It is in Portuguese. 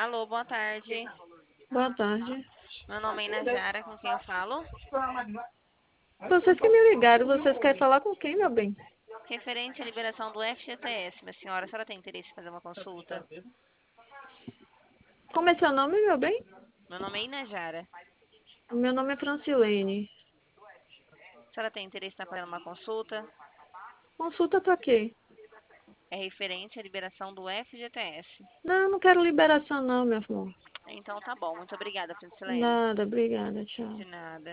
Alô, boa tarde. Boa tarde. Meu nome é Inajara, com quem eu falo? Vocês que me ligaram, vocês querem falar com quem, meu bem? Referente à liberação do FGTS, minha senhora, a senhora tem interesse em fazer uma consulta? Como é seu nome, meu bem? Meu nome é Inajara. Meu nome é Francilene. A senhora tem interesse em fazer uma consulta? Consulta pra quê? É referente à liberação do FGTS. Não, eu não quero liberação não, meu amor. Então tá bom, muito obrigada, Francilene. Nada, obrigada, De tchau. nada.